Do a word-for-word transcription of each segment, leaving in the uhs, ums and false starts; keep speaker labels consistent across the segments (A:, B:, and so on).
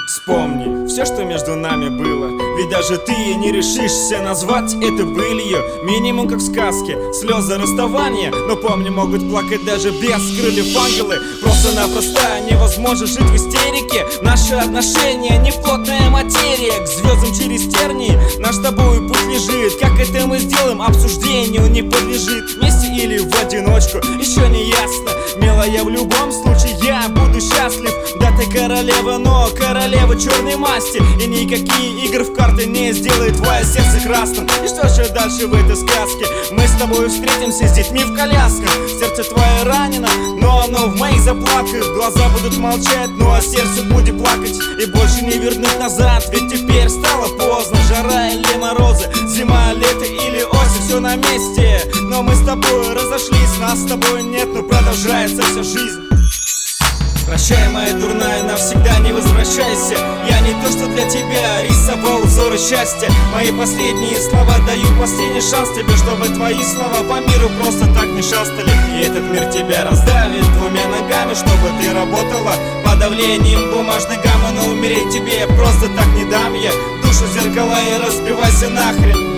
A: Вспомни все, что между нами было, ведь даже ты не решишься назвать это былью. Минимум как в сказке, слезы расставания, но помни, могут плакать даже без крыльев ангелы. Просто-напросто невозможно жить в истерике. Наши отношения не плотная материя, к звездам через тернии наш с тобой путь лежит. Как это мы сделаем, обсуждению не подлежит. Вместе или в одиночку, еще не ясно. Милая, в любом случае я буду счастлив. Да, ты королева, но королева черной масти, и никакие игры в карты не сделают твое сердце красным. И что же дальше в этой сказке? Мы с тобой встретимся с детьми в колясках. Сердце твое ранено, но оно в моих заплатках. Глаза будут молчать, ну а сердце будет плакать. И больше не вернуть назад, ведь теперь стало поздно. Жара или морозы, зима, лето или осень, все на месте. Но мы с тобой разошлись, нас с тобой нет, но продолжается вся жизнь. Прощай, моя дурная, навсегда не возвращайся. Я не то, что для тебя рисовал узоры счастья. Мои последние слова даю последний шанс тебе, чтобы твои слова по миру просто так не шастали. И этот мир тебя раздавит двумя ногами, чтобы ты работала под давлением бумажной гаммы. Но умереть тебе просто так не дам я. Душу зеркала и разбивайся нахрен.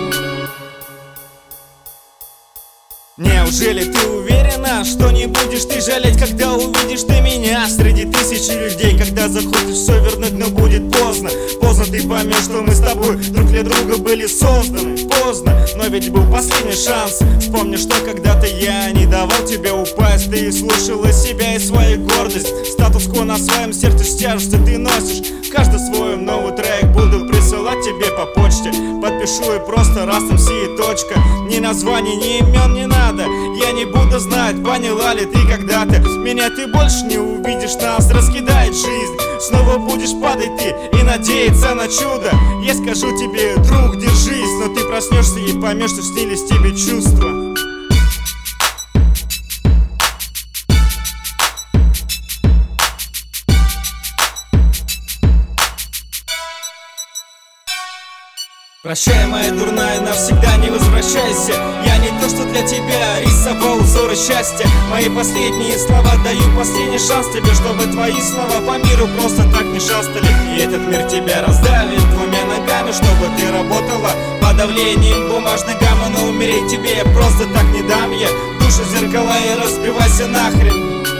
A: Неужели ты уверена, что не будешь ты жалеть, когда увидишь ты меня среди тысячи людей? Когда захочешь все вернуть, но будет поздно. Поздно ты поймешь, что мы с тобой друг для друга были созданы. Поздно, но ведь был последний шанс. Вспомни, что когда-то я не давал тебе упасть. Ты слушала себя и свою гордость. Статус-кво на своем сердце с тяжестью ты носишь. Каждый свой новый трек буду присылать тебе по почте. Подпишу и просто раз эм си и точка. Ни названий, ни имен не надо. Я не буду знать, поняла ли ты когда-то. Меня ты больше не увидишь, нас раскидает жизнь. Снова будешь падать ты и надеяться на чудо. Я скажу тебе, друг, держись, но ты проснешься и поймешь, что снились тебе чувства. Прощай, моя дурная, навсегда не возвращайся. Я не то, что для тебя рисовал узоры счастья. Мои последние слова даю последний шанс тебе, чтобы твои слова по миру просто так не шастали. И этот мир тебя раздавит двумя ногами, чтобы ты работала под давлением бумажной гаммы. Но умереть тебе просто так не дам я. Душу зеркала и разбивайся нахрен.